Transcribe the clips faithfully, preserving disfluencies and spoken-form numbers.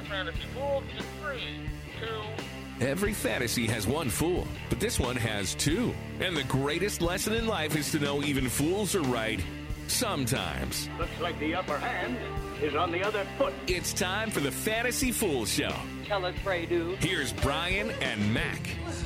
fantasy fool in three, two. Every fantasy has one fool, but this one has two. And the greatest lesson in life is to know even fools are right sometimes. Looks like the upper hand is on the other foot. It's time for the Fantasy Fool Show. Tell us, pray do. Here's Brian and Mac.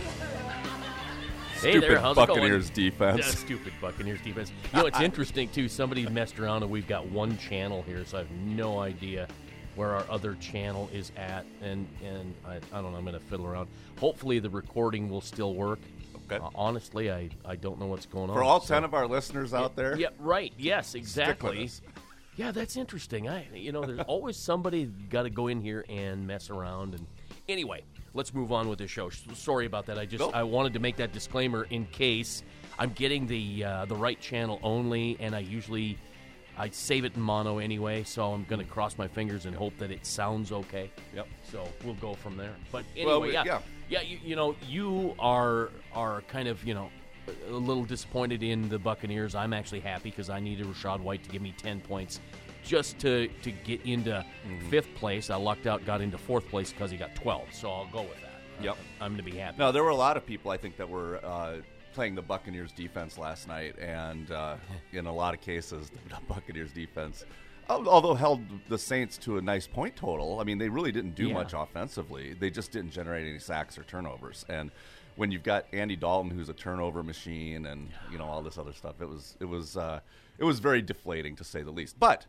Hey Stupid there, how's Buccaneers it going? defense. Yeah, stupid Buccaneers defense. You know, it's interesting, too. Somebody messed around, and we've got one channel here, so I have no idea where our other channel is at. And, and I, I don't know, I'm going to fiddle around. Hopefully the recording will still work. Okay. Uh, honestly, I, I don't know what's going on. For all so. ten of our listeners out there. Yeah, right. Yes, Stick exactly. with us. Yeah, that's interesting. I, you know, there's always somebody got to go in here and mess around. And anyway, let's move on with the show. Sorry about that. I just Nope. I wanted to make that disclaimer in case I'm getting the uh, the right channel only, and I usually I save it in mono anyway. So I'm going to cross my fingers and hope that it sounds okay. Yep. So we'll go from there. But anyway, Well, we- yeah, yeah. yeah. You, you know, you are are kind of you know. a little disappointed in the Buccaneers. I'm actually happy because I needed Rachaad White to give me ten points just to, to get into Mm-hmm. fifth place. I lucked out, got into fourth place because he got twelve, so I'll go with that. Yep. I'm going to be happy. No, there were a lot of people, I think, that were uh, playing the Buccaneers defense last night, and uh, in a lot of cases, the Buccaneers defense, al- although held the Saints to a nice point total, I mean, they really didn't do Yeah. much offensively. They just didn't generate any sacks or turnovers. And when you've got Andy Dalton, who's a turnover machine, and you know all this other stuff, it was it was uh, it was very deflating to say the least. But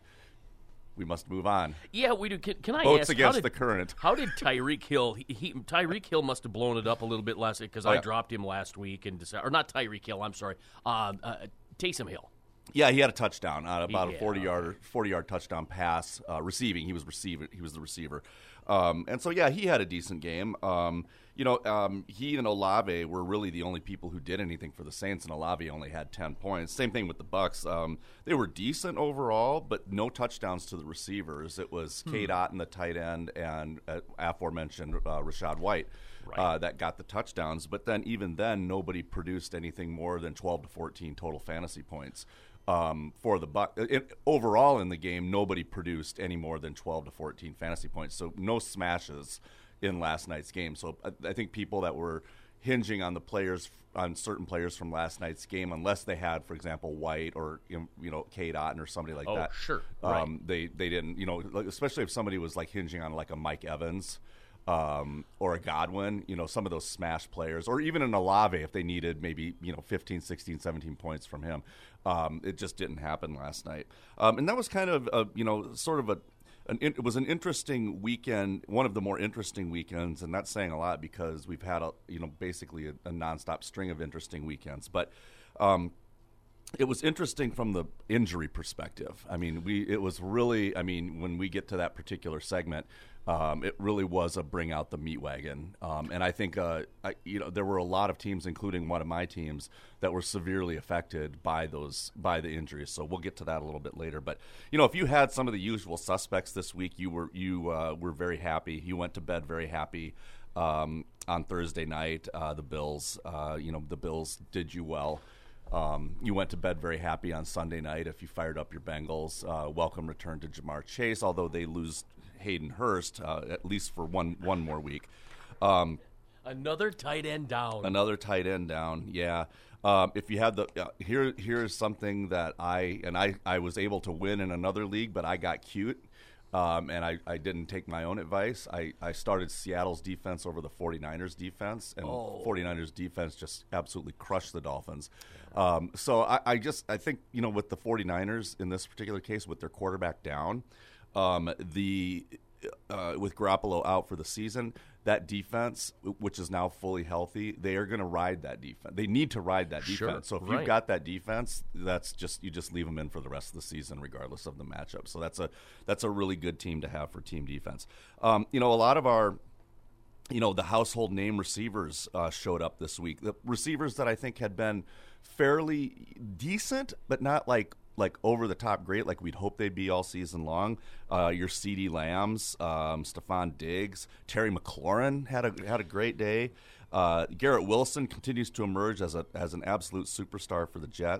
we must move on. Yeah, we do. Can, can I Votes ask, against how did, the current. How did Tyreek Hill? He, he, Tyreek Hill must have blown it up a little bit last week because Oh, I yeah. dropped him last week and decided, or not Tyreek Hill. I'm sorry, uh, uh, Taysom Hill. Yeah, he had a touchdown, uh, about Yeah. a forty-yard forty-yard touchdown pass, uh, receiving. He was receiver. He was the receiver, um, and so yeah, he had a decent game. Um, you know, um, he and Olave were really the only people who did anything for the Saints, and Olave only had ten points. Same thing with the Bucks. Um, they were decent overall, but no touchdowns to the receivers. It was Hmm. K. Dot in the tight end and uh, aforementioned uh, Rachaad White. Right. Uh, that got the touchdowns, but then even then, nobody produced anything more than twelve to fourteen total fantasy points. Um, for the Buck, it, overall in the game, nobody produced any more than twelve to fourteen fantasy points. So no smashes in last night's game. So I, I think people that were hinging on the players, on certain players from last night's game, unless they had, for example, White or you know K. Dotton or somebody like Oh, that. sure. Um, Right. They they didn't, you know, like, especially if somebody was like hinging on like a Mike Evans. Um, or a Godwin, you know, some of those smash players, or even an Olave if they needed maybe, you know, fifteen, sixteen, seventeen points from him. Um, it just didn't happen last night. Um, and that was kind of, a, you know, sort of a, an, it was an interesting weekend, one of the more interesting weekends, and that's saying a lot because we've had, a, you know, basically a, a nonstop string of interesting weekends. But um, it was interesting from the injury perspective. I mean, we it was really, I mean, when we get to that particular segment, Um, it really was a bring out the meat wagon, um, and I think uh, I, you know there were a lot of teams, including one of my teams, that were severely affected by those by the injuries. So we'll get to that a little bit later. But you know, if you had some of the usual suspects this week, you were you uh, were very happy. You went to bed very happy um, on Thursday night. Uh, the Bills, uh, you know, the Bills did you well. Um, you went to bed very happy on Sunday night if you fired up your Bengals. Uh, welcome return to Jamar Chase, although they lose Hayden Hurst uh, at least for one one more week. Um, Another tight end down. Another tight end down, yeah. Um, if you had the uh, here, here's something that I and I, I was able to win in another league, but I got cute. Um, and I, I didn't take my own advice. I, I started Seattle's defense over the 49ers defense, and Oh. 49ers defense just absolutely crushed the Dolphins. Um, so I, I just I think, you know, with the 49ers in this particular case, with their quarterback down, um, the uh, with Garoppolo out for the season, that defense, which is now fully healthy, they are going to ride that defense. They need to ride that defense. Sure, so if right. you've got that defense, that's just you just leave them in for the rest of the season, regardless of the matchup. So that's a that's a really good team to have for team defense. Um, you know, a lot of our you know, the household name receivers uh, showed up this week. The receivers that I think had been fairly decent, but not like like over the top great, like we'd hope they'd be all season long. Uh, your CeeDee Lambs, um, Stephon Diggs, Terry McLaurin had a had a great day. Uh, Garrett Wilson continues to emerge as a as an absolute superstar for the Jets.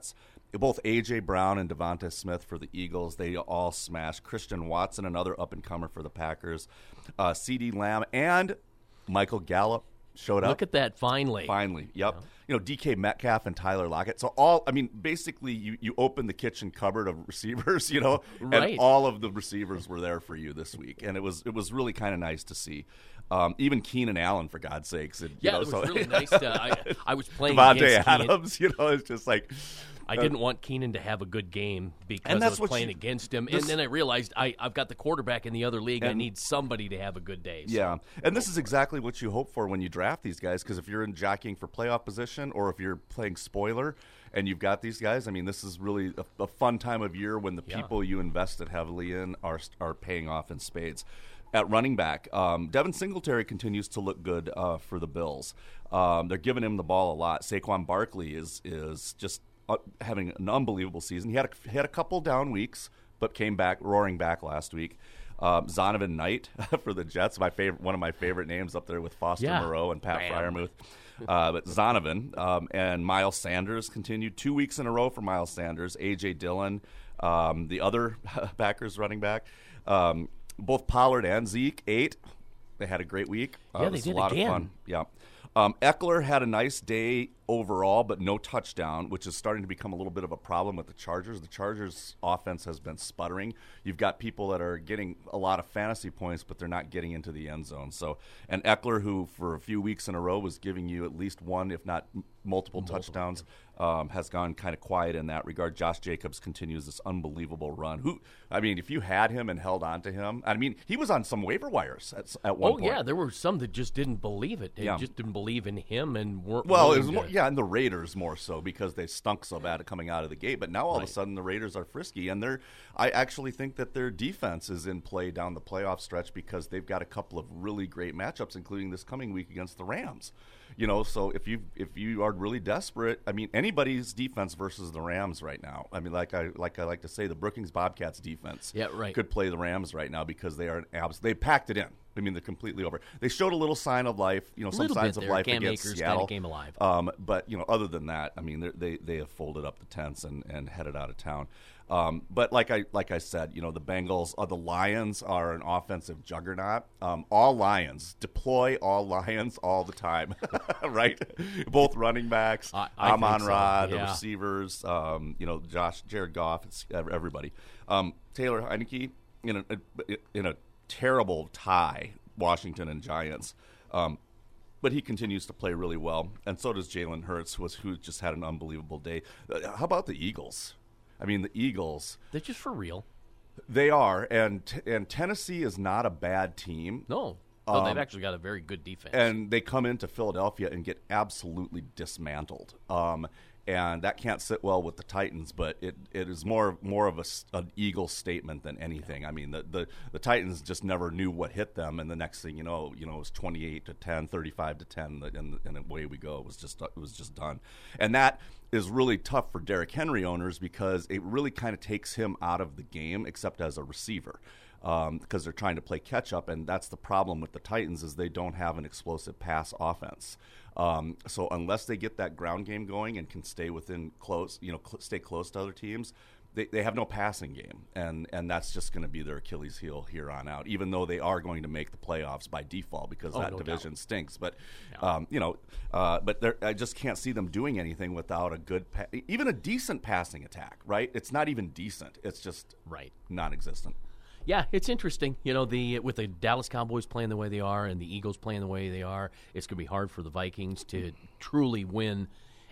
both A J. Brown and Devonta Smith for the Eagles, they all smashed. Christian Watson, another up-and-comer for the Packers. Uh, CeeDee Lamb and Michael Gallup showed up. Look at that, finally. Finally, yep. Yeah. You know, D K Metcalf and Tyler Lockett. So all, I mean, basically you, you open the kitchen cupboard of receivers, you know, Right. and all of the receivers were there for you this week. And it was it was really kind of nice to see. Um, even Keenan Allen, for God's sakes. And, you Yeah, know, it was so, really nice. To, I, I was playing Devontae against Keenan. Adams, you know, it's just like... I didn't want Keenan to have a good game because And I that's was what playing you- against him. this- and then I realized I, I've got the quarterback in the other league. I And- need somebody to have a good day. So. Yeah, and this is exactly what you hope for when you draft these guys, because if you're in jockeying for playoff position or if you're playing spoiler and you've got these guys, I mean, this is really a, a fun time of year when the Yeah. people you invested heavily in are are paying off in spades. At running back, um, Devin Singletary continues to look good uh, for the Bills. Um, they're giving him the ball a lot. Saquon Barkley is is just uh, having an unbelievable season. He had a, he had a couple down weeks, but came back roaring back last week. Um, Zonovan Knight for the Jets, my favorite, one of my favorite names up there with Foster Yeah. Moreau and Pat Bam. Freiermuth. Uh, but Zonovan um, and Miles Sanders continued two weeks in a row for Miles Sanders. A J. Dillon, um, the other Packers running back, um, both Pollard and Zeke, eight. They had a great week. Uh, Yeah, it they was did a lot again. of fun. Yeah. Um, Eckler had a nice day overall, but no touchdown, which is starting to become a little bit of a problem with the Chargers. The Chargers' offense has been sputtering. You've got people that are getting a lot of fantasy points, but they're not getting into the end zone. So, and Eckler, who for a few weeks in a row was giving you at least one, if not m- multiple, touchdowns, um, has gone kind of quiet in that regard. Josh Jacobs continues this unbelievable run. Who, I mean, if you had him and held on to him, I mean, he was on some waiver wires at, s- at one Oh, point. yeah, there were some that just didn't believe it. They Yeah. just didn't believe in him and weren't Well, it willing was to- more, yeah, and the Raiders more so because they stunk so bad at coming out of the gate. But now all of Right. a sudden the Raiders are frisky, and they're. I actually think that their defense is in play down the playoff stretch because they've got a couple of really great matchups, including this coming week against the Rams. You know, so if you if you are really desperate, I mean, anybody's defense versus the Rams right now. I mean, like I like I like to say, the Brookings Bobcats defense Yeah, right. could play the Rams right now because they are an abs. They packed it in. I mean, they're completely over. They showed a little sign of life, you know, some Little bit signs of there. life Cam against Akers Seattle. kinda came alive. Um, but you know, other than that, I mean, they're- they they have folded up the tents and, and headed out of town. Um, but like I like I said, you know, the Bengals, uh, the Lions are an offensive juggernaut. Um, all Lions deploy all Lions all the time, right? Both running backs, I- I think Amon so, Ra, the yeah. receivers, um, you know, Josh, Jared Goff, it's everybody. Um, Taylor Heineke in a in a terrible tie, Washington and Giants. Um, But he continues to play really well, and so does Jalen Hurts, who, was, who just had an unbelievable day. Uh, how about the Eagles? I mean, the Eagles, They're just for real. they are, and and Tennessee is not a bad team. No. No, they've Um, actually got a very good defense. And they come into Philadelphia and get absolutely dismantled. Um, and that can't sit well with the Titans, but it, it is more more of a, s- an Eagle statement than anything. I mean, the, the, the Titans just never knew what hit them, and the next thing you know, you know, it was twenty-eight to ten, thirty-five to ten, and, and away we go. It was just it was just done, and that is really tough for Derrick Henry owners because it really kind of takes him out of the game, except as a receiver. Um, because they're trying to play catch up, and that's the problem with the Titans is they don't have an explosive pass offense. Um, so unless they get that ground game going and can stay within close, you know, cl- stay close to other teams, they, they have no passing game, and and that's just going to be their Achilles heel here on out. Even though they are going to make the playoffs by default because Oh, that no division doubt. stinks, but um, you know, uh, but they're- I just can't see them doing anything without a good, pa- even a decent passing attack. Right? It's not even decent. It's just Right. non-existent. Yeah, it's interesting. You know, the with the Dallas Cowboys playing the way they are and the Eagles playing the way they are, it's going to be hard for the Vikings to truly win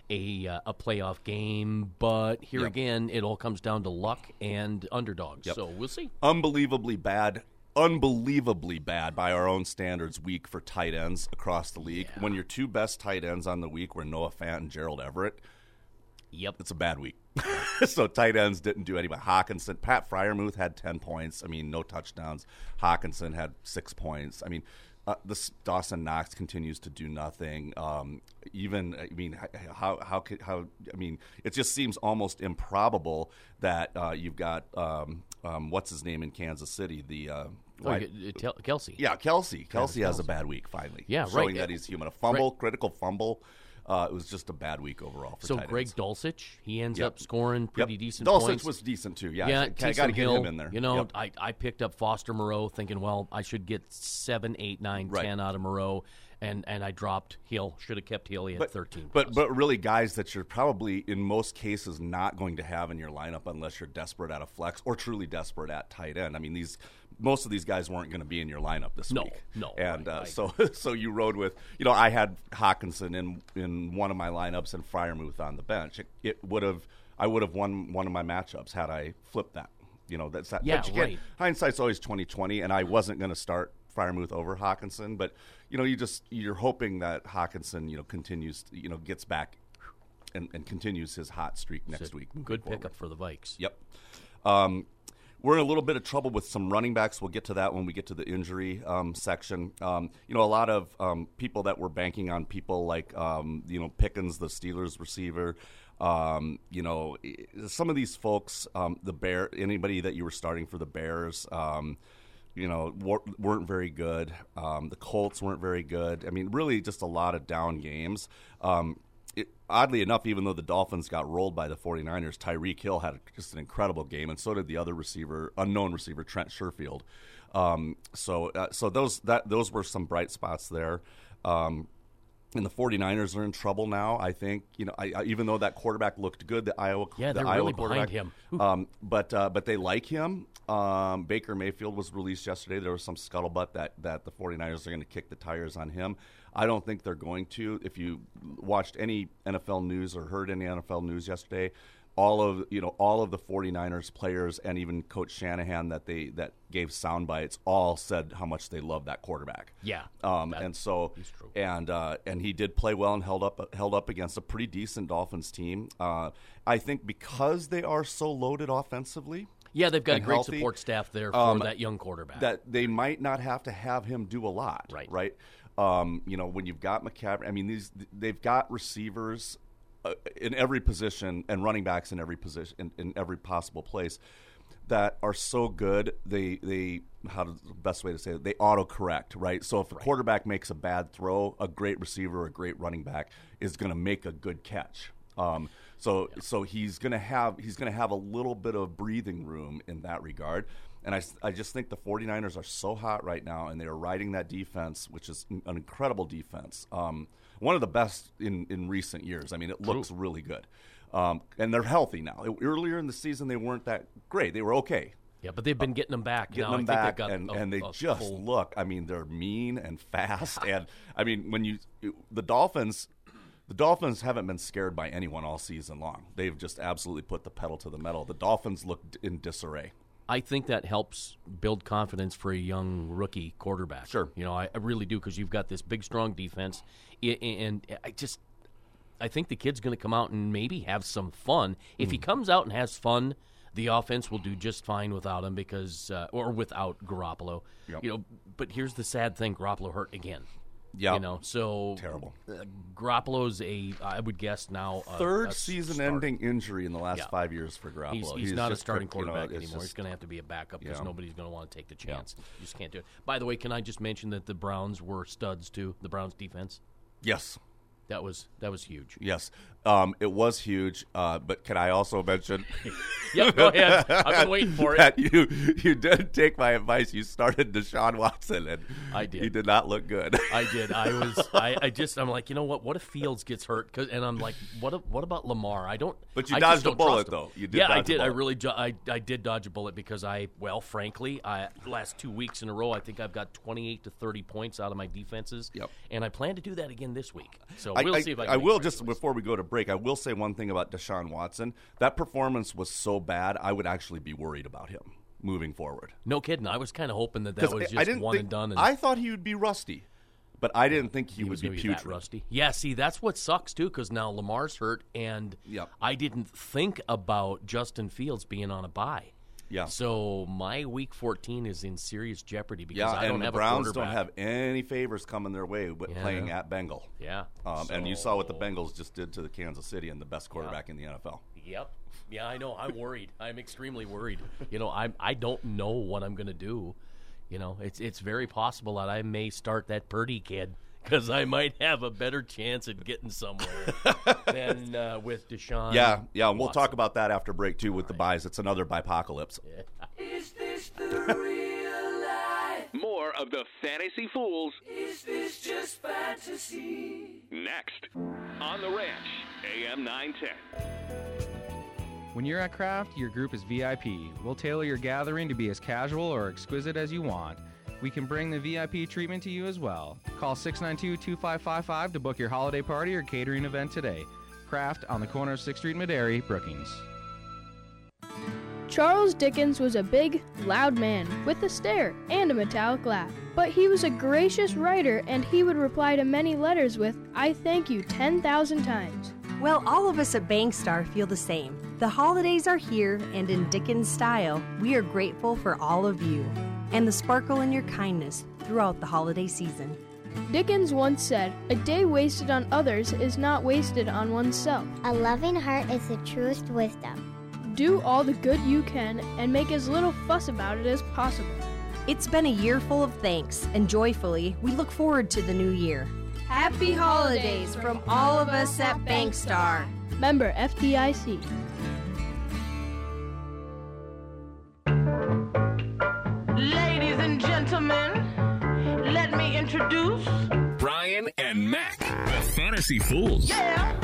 a uh, a playoff game. But here Yep. again, it all comes down to luck and underdogs. Yep. So we'll see. Unbelievably bad, unbelievably bad by our own standards week for tight ends across the league. Yeah. When your two best tight ends on the week were Noah Fant and Gerald Everett, Yep. it's a bad week. So tight ends didn't do anything. Hawkinson, Pat Freiermuth had ten points. I mean, no touchdowns. Hawkinson had six points. I mean, uh, this Dawson Knox continues to do nothing. Um, even, I mean, how how could how? I mean, it just seems almost improbable that uh, you've got um, um, what's his name in Kansas City, the. Uh, Oh, wide- you get- uh, Tel- Kelsey. yeah, Kelsey. Kelsey has a Kelce. bad week finally. Yeah, showing right. that he's human. A fumble, critical fumble. Uh, it was just a bad week overall for So tight Greg ends. Dulcich, he ends Yep. up scoring pretty Yep. decent Dulcich points. was decent too. Yeah, Yeah, I got to Taysom get Hill, him in there. You know, Yep. I, I picked up Foster Moreau thinking, well, I should get seven, eight, nine, Right. ten out of Moreau, and, and I dropped Hill. Should have kept Hill. He had but, thirteen. But plus. but really, guys that you're probably in most cases not going to have in your lineup unless you're desperate at a flex or truly desperate at tight end. I mean, these most of these guys weren't going to be in your lineup this No, week. no, and right, uh, I so so you rode with you know I had Hawkinson in in one of my lineups and Freiermuth on the bench. It, it would have I would have won one of my matchups had I flipped that. You know that's that. Yeah, but you can't- right. Hindsight's always twenty twenty, and I wasn't going to start Freiermuth over Hawkinson, but you know you just you're hoping that Hawkinson you know continues to, you know gets back and, and continues his hot streak next week. moving Good forward. pickup for the Vikes. Yep. Um, we're in a little bit of trouble with some running backs. We'll get to that when we get to the injury um, section. Um, you know, a lot of um, people that were banking on people like, um, you know, Pickens, the Steelers receiver. Um, you know, some of these folks, um, the Bear, anybody that you were starting for the Bears, um, you know, weren't very good. Um, the Colts weren't very good. I mean, really just a lot of down games. Um, It, oddly enough, even though the Dolphins got rolled by the 49ers, Tyreek Hill had just an incredible game, and so did the other receiver, unknown receiver, Trent Sherfield. Um, so uh, so those that those were some bright spots there. Um, and the 49ers are in trouble now, I think. You know, I, I, even though that quarterback looked good, the Iowa Yeah, the they're Iowa really quarterback, behind him. Um, but uh, but they like him. Um, Baker Mayfield was released yesterday. There was some scuttlebutt that, that the 49ers are going to kick the tires on him. I don't think they're going to. If you watched any N F L news or heard any N F L news yesterday, all of you know all of the 49ers players and even Coach Shanahan that they that gave sound bites all said how much they love that quarterback. Yeah, Um, that and so is true. and uh, and he did play well and held up held up against a pretty decent Dolphins team. Uh, I think because they are so loaded offensively. Yeah, they've got a and great healthy, support staff there for um, that young quarterback. that they might not have to have him do a lot. Right. Right. Um, you know, when you've got McCaffrey, I mean, these they've got receivers uh, in every position and running backs in every position in, in every possible place that are so good. They they how to, the best way to say it, they autocorrect, right? So if a quarterback makes a bad throw, a great receiver or a great running back is going to make a good catch. Um, so so he's going to have he's going to have a little bit of breathing room in that regard. And I, I just think the 49ers are so hot right now, and they are riding that defense, which is an incredible defense. Um, one of the best in, in recent years. I mean, it looks really good. Um, and they're healthy now. Earlier in the season, they weren't that great. They were okay. yeah, but they've been getting them back. Getting now. them I think back, they've got and, a, and they a just full- look. I mean, they're mean and fast. and, I mean, when you – the Dolphins – The Dolphins haven't been scared by anyone all season long. They've just absolutely put the pedal to the metal. The Dolphins looked in disarray. I think that helps build confidence for a young rookie quarterback. Sure. You know, I, I really do, because you've got this big, strong defense. I- And I just – I think the kid's going to come out and maybe have some fun. If he comes out and has fun, the offense will do just fine without him because uh, – or without Garoppolo. Yep. You know, but here's the sad thing. Garoppolo hurt again. Yeah. You know, so Terrible. Uh, Garoppolo's a, I would guess now, a, Third a season-ending injury in the last Yeah. five years for Garoppolo. He's, he's, not a just starting cooked, you know, quarterback it's anymore. just- He's going to have to be a backup because Yeah. nobody's going to want to take the chance. You just can't do it. By the way, can I just mention that the Browns were studs too? The Browns defense. Yes. That was that was huge. Yes. Um, it was huge, uh, but can I also mention Yeah, go ahead. I've been waiting for it. that you you did take my advice. You started Deshaun Watson, and I did. he did not look good. I did. I was. I, I just. I'm like, you know what? What if Fields gets hurt? 'Cause, and I'm like, what? if- What about Lamar? I don't. But you I dodged just a don't bullet, trust him. though. You did Yeah, I dodge a did. I bullet. really. Jo- I I did dodge a bullet because I. Well, frankly, I last two weeks in a row, I think I've got twenty-eight to thirty points out of my defenses. Yep. And I plan to do that again this week. So I, we'll I, see if I. Can I make will progress just with this. before we go to break. I will say one thing about Deshaun Watson. That performance was so bad. I would actually be worried about him moving forward. No kidding. I was kind of hoping that that 'Cause was I just didn't one think, and done. And I thought he would be rusty, but I didn't think he, he would was be gonna putrid. that rusty. Yeah, see, that's what sucks too, because now Lamar's hurt, and Yep. I didn't think about Justin Fields being on a bye. Yeah. So my week fourteen is in serious jeopardy because Yeah, I don't and the have Browns a don't quarterback. have any favors coming their way with Yeah. playing at Bengal. Yeah. Um, and you So- saw what the Bengals just did to the Kansas City and the best quarterback in the N F L. Yep. Yeah, I know. I'm worried. I'm extremely worried. You know, I I don't know what I'm going to do. You know, it's it's very possible that I may start that Purdy kid because I might have a better chance at getting somewhere than uh, with Deshaun. Yeah, yeah, and we'll Watson. talk about that after break, too, with the buys. It's another buy-pocalypse. Is this the real life? More of the Fantasy Fools Is this just fantasy? next on The Ranch, A M nine ten. When you're at Craft, your group is V I P. We'll tailor your gathering to be as casual or exquisite as you want. We can bring the V I P treatment to you as well. Call six nine two, two five five five to book your holiday party or catering event today. Craft on the corner of sixth Street and Madary, Brookings. Charles Dickens was a big, loud man with a stare and a metallic laugh. But he was a gracious writer, and he would reply to many letters with, "I thank you ten thousand times." Well, all of us at Bankstar feel the same. The holidays are here, and in Dickens style, we are grateful for all of you and the sparkle in your kindness throughout the holiday season. Dickens once said, "A day wasted on others is not wasted on oneself." A loving heart is the truest wisdom. Do all the good you can and make as little fuss about it as possible. It's been a year full of thanks, and joyfully, we look forward to the new year. Happy holidays from all of us at Bankstar. Member F D I C. Ladies and gentlemen, let me introduce. Brian and Mac, the Fantasy Fools. Yeah.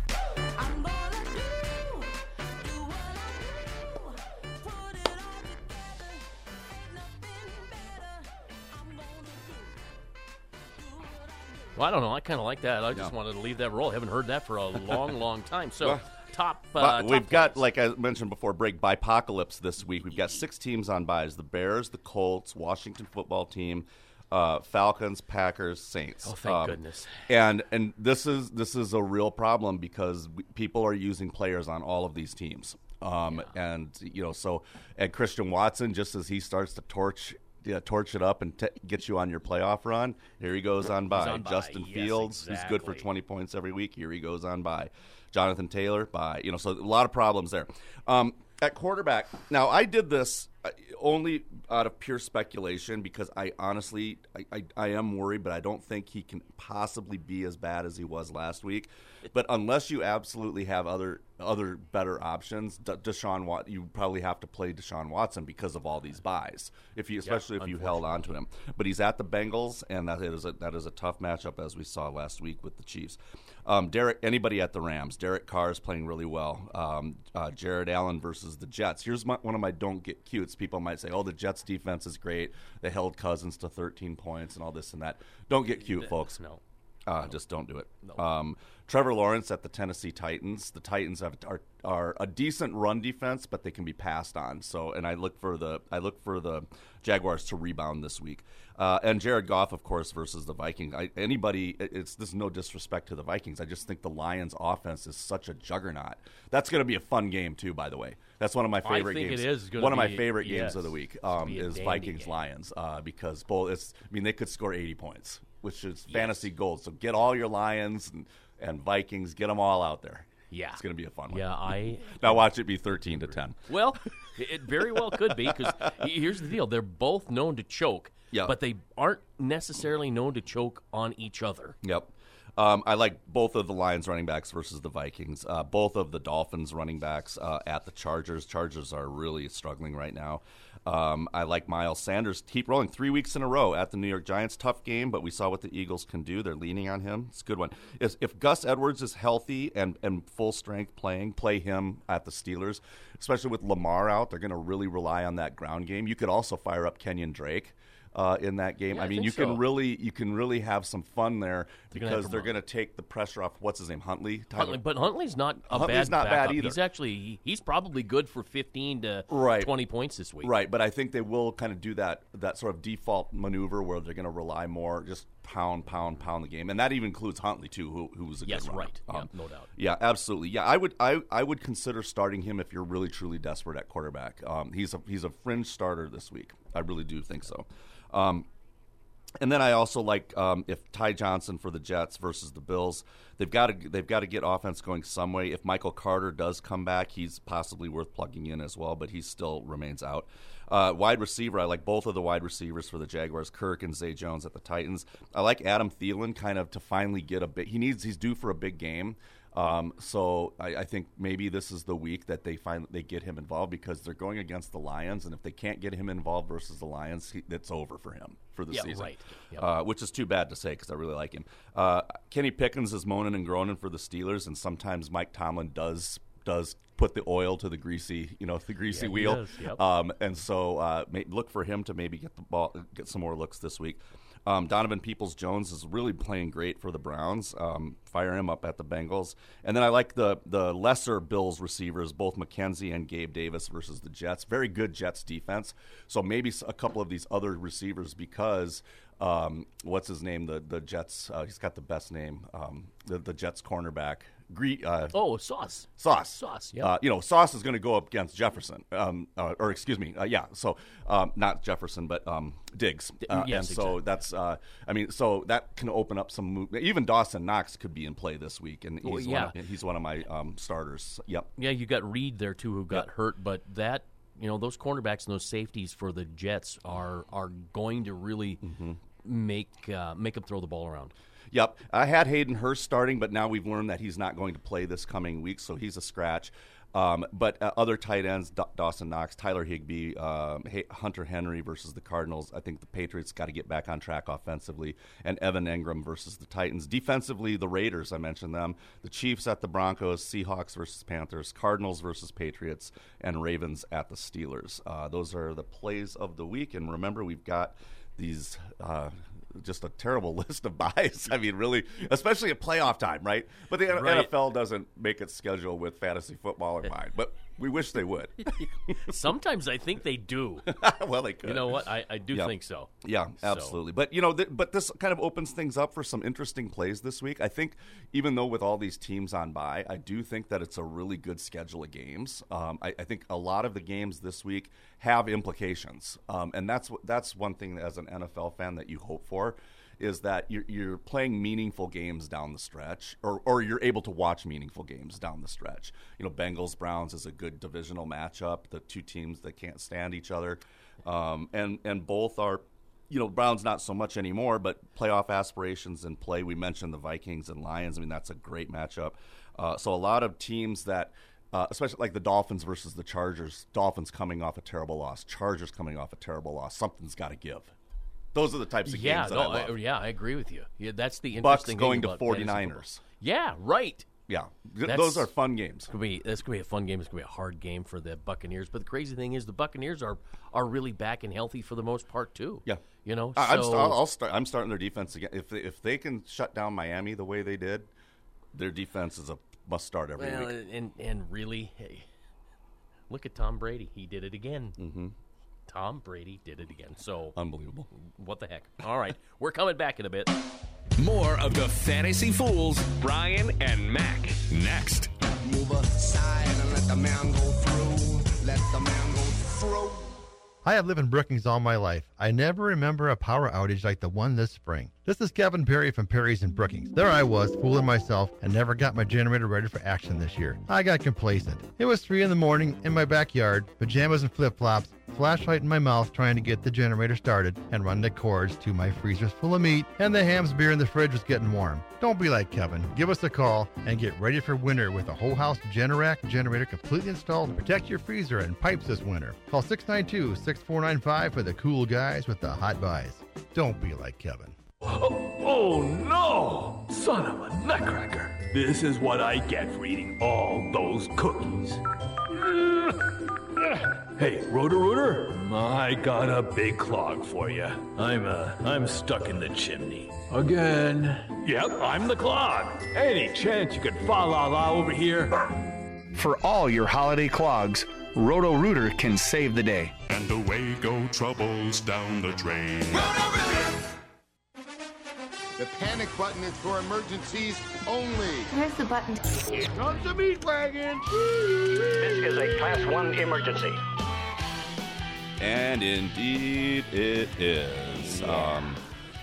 Well, I don't know. I kind of like that. I just Yeah. wanted to leave that roll. I haven't heard that for a long, long time. So, Well, top. Uh, But top we've got, players. like I mentioned before, break buy-pocalypse this week. We've got six teams on buys: the Bears, the Colts, Washington Football Team, uh, Falcons, Packers, Saints. Oh, thank goodness. And and this is this is a real problem because we, people are using players on all of these teams. Um, and you know, so and Christian Watson, just as he starts to torch. Yeah, torch it up and t- get you on your playoff run. Here he goes on by. on by. Justin Yes, Fields, who's good for exactly. twenty points every week. Here he goes on by. Jonathan Taylor by. You know, so a lot of problems there. Um, at quarterback, now I did this uh, only out of pure speculation because I honestly I, I, I am worried, but I don't think he can possibly be as bad as he was last week. But unless you absolutely have other other better options, D- Deshaun Wat- you probably have to play Deshaun Watson because of all these buys. If you, especially if you held on to him, but he's at the Bengals, and that is a, that is a tough matchup as we saw last week with the Chiefs. Um, Derek, anybody at the Rams? Derek Carr is playing really well. Um, uh, Jared Allen versus the Jets. Here's my, one of my don't get cutes. People might say, "Oh, the Jets defense is great. They held Cousins to thirteen points and all this and that." Don't get cute, folks. No. Uh, just don't do it. No. Um, Trevor Lawrence at the Tennessee Titans. The Titans have, are are a decent run defense, but they can be passed on. So, and I look for the I look for the Jaguars to rebound this week. Uh, and Jared Goff, of course, versus the Vikings. I, anybody, it's this is no disrespect to the Vikings. I just think the Lions' offense is such a juggernaut. That's going to be a fun game too. By the way, that's one of my I favorite think games. it is gonna one of my be- favorite yes, games of the week it's gonna um, be a is dandy Vikings game. Lions uh, because both. It's I mean they could score eighty points, which is fantasy gold. So get all your Lions and, and Vikings, get them all out there. Yeah. It's going to be a fun one. Yeah, I. Now watch it be thirteen to ten. Well, it very well could be because here's the deal: they're both known to choke, Yeah. but they aren't necessarily known to choke on each other. Yep. Um, I like both of the Lions running backs versus the Vikings. Uh, both of the Dolphins running backs uh, at the Chargers. Chargers are really struggling right now. Um, I like Miles Sanders. Keep rolling three weeks in a row at the New York Giants. Tough game, but we saw what the Eagles can do. They're leaning on him. It's a good one. If, if Gus Edwards is healthy and, and full strength playing, play him at the Steelers, especially with Lamar out. They're going to really rely on that ground game. You could also fire up Kenyon Drake. Uh, in that game, Yeah, I I mean, think you can so. really you can really have some fun there They're gonna have because they're Vermont. going to take the pressure off. What's his name, Huntley? Tyler- Huntley, but Huntley's not a Huntley's bad not bad backup. either. He's actually he- he's probably good for fifteen to Right. twenty points this week. Right, but I think they will kind of do that that sort of default maneuver where they're going to rely more, just pound, pound, pound the game, and that even includes Huntley too, who who was a Yes, good runner. right. Yeah, no doubt. Yeah, absolutely. Yeah, I would I, I would consider starting him if you're really truly desperate at quarterback. Um, he's a he's a fringe starter this week. I really do think so. Um, And then I also like um, if Ty Johnson for the Jets versus the Bills, they've got to they've got to get offense going some way. If Michael Carter does come back, he's possibly worth plugging in as well, but he still remains out. Uh, wide receiver, I like both of the wide receivers for the Jaguars, Kirk and Zay Jones at the Titans. I like Adam Thielen kind of to finally get a bit. He needs he's due for a big game. Um, so I, I think maybe this is the week that they find they get him involved because they're going against the Lions, and if they can't get him involved versus the Lions, he, it's over for him for the yeah, season. Right. Yep. Uh, which is too bad to say because I really like him. Uh, Kenny Pickens is moaning and groaning for the Steelers, and sometimes Mike Tomlin does does put the oil to the greasy, you know, the greasy Yeah, he wheel. does, yep. Um, and so uh, may, look for him to maybe get the ball, get some more looks this week. Um, Donovan Peoples-Jones is really playing great for the Browns. Um, fire him up at the Bengals. And then I like the the lesser Bills receivers, both McKenzie and Gabe Davis versus the Jets. Very good Jets defense. So maybe a couple of these other receivers because um, what's his name? The the Jets. Uh, he's got the best name. Um, the the Jets cornerback. Gre- uh, oh, Sauce. Sauce. Sauce, yeah. Uh, you know, Sauce is going to go up against Jefferson. Um, uh, or, excuse me, uh, yeah. So, um, not Jefferson, but um, Diggs. Uh, yes, and so exactly. that's, uh, I mean, so that can open up some move. Even Dawson Knox could be in play this week, and he's, Well, yeah. one, of, he's one of my um, starters. Yep. Yeah, you got Reed there, too, who got Yep. hurt, but that, you know, those cornerbacks and those safeties for the Jets are are going to really Mm-hmm. make uh, make them throw the ball around. Yep. I had Hayden Hurst starting, but now we've learned that he's not going to play this coming week, so he's a scratch. Um, but uh, other tight ends, D- Dawson Knox, Tyler Higbee, um, H- Hunter Henry versus the Cardinals. I think the Patriots got to get back on track offensively. And Evan Engram versus the Titans. Defensively, the Raiders, I mentioned them. The Chiefs at the Broncos, Seahawks versus Panthers, Cardinals versus Patriots, and Ravens at the Steelers. Uh, those are the plays of the week. And remember, we've got these uh, just a terrible list of buys. I mean, really, especially at playoff time, right? But the Right. N F L doesn't make its schedule with fantasy football in mind, but we wish they would. Sometimes I think they do. Well, they could. You know what? I, I do Yeah. think so. Yeah, So- absolutely. But you know, th- but this kind of opens things up for some interesting plays this week. I think, even though with all these teams on bye, I do think that it's a really good schedule of games. Um, I, I think a lot of the games this week have implications, um, and that's what that's one thing as an N F L fan that you hope for. Is that you're, you're playing meaningful games down the stretch, or, or you're able to watch meaningful games down the stretch. You know, Bengals-Browns is a good divisional matchup, the two teams that can't stand each other. Um, and, and both are, you know, Browns not so much anymore, but playoff aspirations in play. We mentioned the Vikings and Lions. I mean, that's a great matchup. Uh, so a lot of teams that Uh, especially like the Dolphins versus the Chargers. Dolphins coming off a terrible loss. Chargers coming off a terrible loss. Something's got to give. Those are the types of Yeah, games that no, I love. I, yeah, I agree with you. Yeah, that's the Bucks interesting going thing to about fantasy 49ers. football. Yeah, right. Yeah, Th- That's- those are fun games. It's gonna be that's gonna be a fun game. It's gonna be a hard game for the Buccaneers. But the crazy thing is, the Buccaneers are are really back and healthy for the most part too. Yeah, you know. I- I'm, so, st- I'll I'll start. I'm starting their defense again. If they, if they can shut down Miami the way they did, their defense is a must start every well, week. and and really, hey, look at Tom Brady. He did it again. Mm-hmm. Tom Brady did it again. So unbelievable. What the heck? All right, we're coming back in a bit. More of the Fantasy Fools, Brian and Mac, next. Move aside and let the man go through. Let the man go through. I have lived in Brookings all my life. I never remember a power outage like the one this spring. This is Kevin Perry from Perry's in Brookings. There I was, fooling myself, and never got my generator ready for action this year. I got complacent. It was three in the morning in my backyard, pajamas and flip-flops, flashlight in my mouth trying to get the generator started and run the cords to my freezers full of meat, and the Hams beer in the fridge was getting warm. Don't be like Kevin. Give us a call and get ready for winter with a whole house Generac generator completely installed to protect your freezer and pipes this winter. Call six nine two, six four nine five for the cool guys with the hot buys. Don't be like Kevin. Oh, oh no! Son of a nutcracker. This is what I get for eating all those cookies. Hey, Roto-Rooter, I got a big clog for you. I'm, uh, I'm stuck in the chimney. Again. Yep, I'm the clog. Any chance you could fa la la over here? For all your holiday clogs, Roto-Rooter can save the day. And away go troubles down the drain. The panic button is for emergencies only. Where's the button? Here comes the meat wagon. This is a class one emergency. And indeed it is. Um,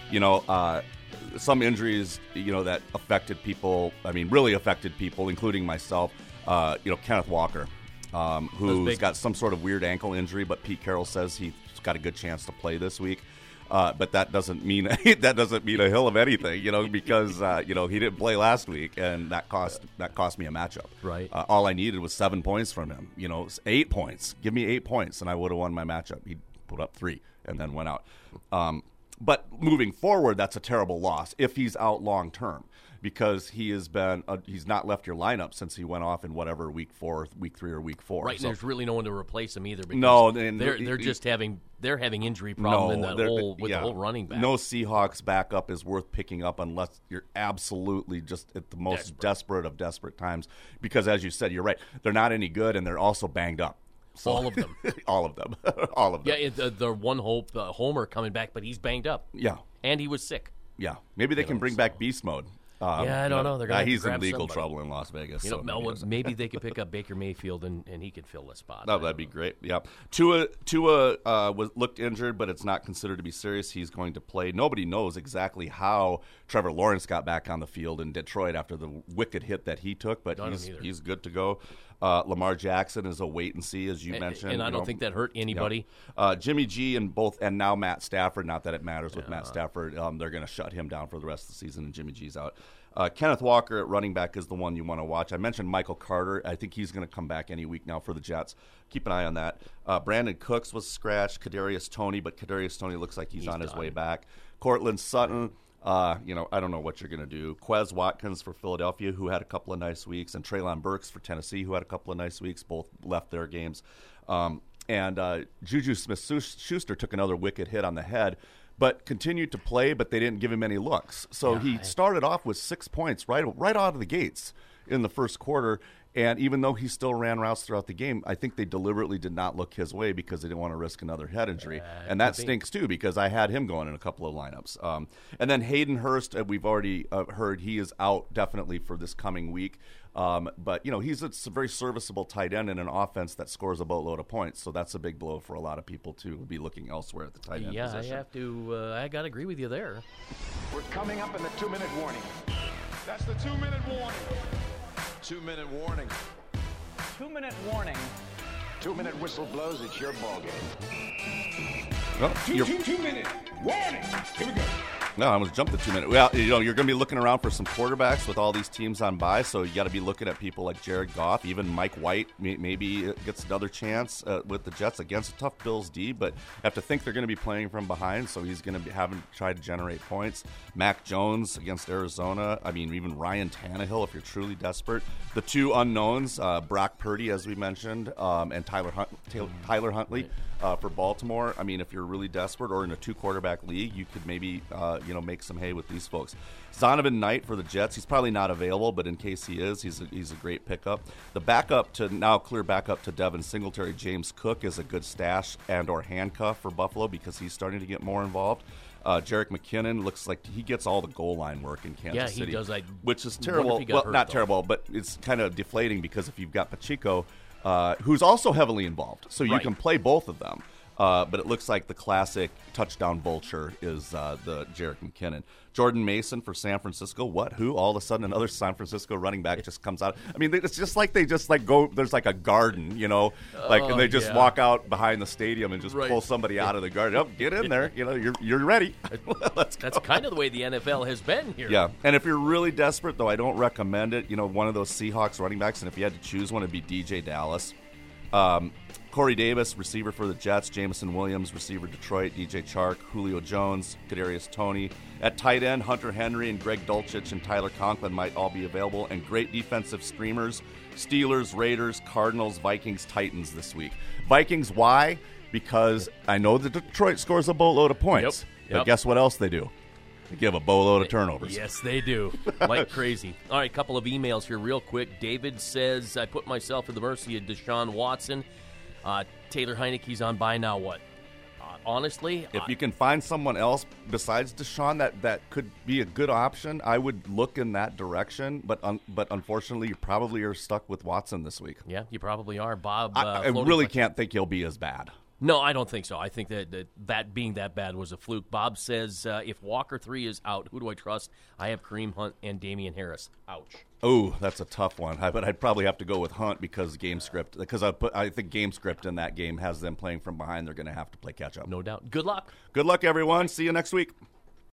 you know, uh, some injuries, you know, that affected people. I mean, really affected people, including myself. Uh, you know, Kenneth Walker, um, who's got some sort of weird ankle injury, but Pete Carroll says he's got a good chance to play this week. Uh, but that doesn't mean that doesn't mean a hill of anything, you know, because uh, you know he didn't play last week, and that cost that cost me a matchup. Right. Uh, all I needed was seven points from him. You know, eight points. Give me eight points, and I would have won my matchup. He put up three and then went out. Um, but moving forward, that's a terrible loss if he's out long term, because he has been uh, he's not left your lineup since he went off in whatever week four, week three, or week four. Right. So, and there's really no one to replace him either. Because no, and they're they're he, just having they're having injury problem no, in that whole with yeah, the whole running back. No Seahawks backup is worth picking up unless you're absolutely just at the most desperate, desperate of desperate times. Because as you said, you're right. They're not any good, and they're also banged up. So, all of them. all of them. all of them. Yeah, it, the, the one hope, uh, Homer coming back, but he's banged up. Yeah. And he was sick. Yeah. Maybe they you can know, bring so. back beast mode. Um, yeah, I don't know. They're gonna uh, he's grab in legal somebody. trouble in Las Vegas. You know, so Mel, maybe, maybe they could pick up Baker Mayfield and, and he could fill the spot. Oh, that'd be great. Yeah, Tua Tua uh, was looked injured, but it's not considered to be serious. He's going to play. Nobody knows exactly how Trevor Lawrence got back on the field in Detroit after the wicked hit that he took, but I he's don't either. he's good to go. Uh, Lamar Jackson is a wait and see, as you and, mentioned, and I you don't know, think that hurt anybody. You know. uh, Jimmy G and both, and now Matt Stafford. Not that it matters with yeah. Matt Stafford. Um, they're going to shut him down for the rest of the season, and Jimmy G's out. Uh, Kenneth Walker at running back is the one you want to watch. I mentioned Michael Carter. I think he's going to come back any week now for the Jets. Keep an eye on that. Uh, Brandon Cooks was scratched. Kadarius Toney, but Kadarius Toney looks like he's, he's on his done. way back. Cortland Sutton. Uh, you know, I don't know what you're going to do. Quez Watkins for Philadelphia, who had a couple of nice weeks, and Treylon Burks for Tennessee, who had a couple of nice weeks. Both left their games. Um, and uh, Juju Smith-Schuster took another wicked hit on the head, but continued to play, but they didn't give him any looks. So yeah, he I... started off with six points right right out of the gates in the first quarter. And even though he still ran routes throughout the game, I think they deliberately did not look his way because they didn't want to risk another head injury. Uh, and that stinks, too, because I had him going in a couple of lineups. Um, and then Hayden Hurst, uh, we've already uh, heard he is out definitely for this coming week. Um, but, you know, he's a very serviceable tight end in an offense that scores a boatload of points. So that's a big blow for a lot of people to be looking elsewhere at the tight end yeah, position. Yeah, I have to uh, – I got to agree with you there. We're coming up in the two-minute warning. That's the two-minute warning. Two-minute warning. Two-minute warning. Two-minute whistle blows. It's your ball game. Well, two, two, two minute warning. Here we go. No, I almost jumped the two minute. Well, you know, you're going to be looking around for some quarterbacks with all these teams on bye, so you got to be looking at people like Jared Goff, even Mike White. Maybe gets another chance uh, with the Jets against a tough Bills D, but have to think they're going to be playing from behind, so he's going to be having try to generate points. Mac Jones against Arizona. I mean, even Ryan Tannehill if you're truly desperate. The two unknowns, uh, Brock Purdy, as we mentioned, um, and Tyler Hunt- Taylor, Tyler Huntley uh, for Baltimore. I mean, if you're really desperate or in a two quarterback league, you could maybe uh, you know make some hay with these folks. Zonovan Knight for the Jets. He's probably not available, but in case he is, he's a, he's a great pickup. The backup to now clear backup to Devin Singletary, James Cook is a good stash and or handcuff for Buffalo because he's starting to get more involved. Uh, Jerick McKinnon looks like he gets all the goal line work in Kansas yeah, City. he does. I which is terrible. Well, hurt, not though. terrible, but it's kind of deflating because if you've got Pacheco, uh, who's also heavily involved, so you right. can play both of them. Uh, but it looks like the classic touchdown vulture is uh, the Jerick McKinnon. Jordan Mason for San Francisco. What? Who? All of a sudden, another San Francisco running back just comes out. I mean, it's just like they just like go. There's like a garden, you know, like oh, and they just yeah. walk out behind the stadium and just right. pull somebody out of the garden. Oh, get in there. You know, you're you're ready. Let's go. That's kind of the way the N F L has been here. Yeah, and if you're really desperate, though, I don't recommend it. You know, one of those Seahawks running backs, and if you had to choose one, it'd be D J Dallas. Um, Corey Davis, receiver for the Jets. Jameson Williams, receiver Detroit. D J Chark, Julio Jones, Kadarius Toney. At tight end, Hunter Henry and Greg Dulcich and Tyler Conklin might all be available. And great defensive streamers, Steelers, Raiders, Cardinals, Vikings, Titans this week. Vikings, why? Because I know that Detroit scores a boatload of points. Yep. Yep. But guess what else they do? They give a boatload of turnovers. Yes, they do. Like crazy. All right, a couple of emails here real quick. David says, I put myself at the mercy of Deshaun Watson. Uh, Taylor Heineke's on bye now. What? Uh, honestly, if I, you can find someone else besides Deshaun that, that could be a good option, I would look in that direction. But un, but unfortunately, you probably are stuck with Watson this week. Yeah, you probably are. Bob, I, uh, I really can't think he'll be as bad. No, I don't think so. I think that that, that being that bad was a fluke. Bob says, uh, if Walker three is out, who do I trust? I have Kareem Hunt and Damian Harris. Ouch. Oh, that's a tough one. I, but I'd probably have to go with Hunt because game script. Because I put, I think game script in that game has them playing from behind. They're going to have to play catch up. No doubt. Good luck. Good luck, everyone. See you next week.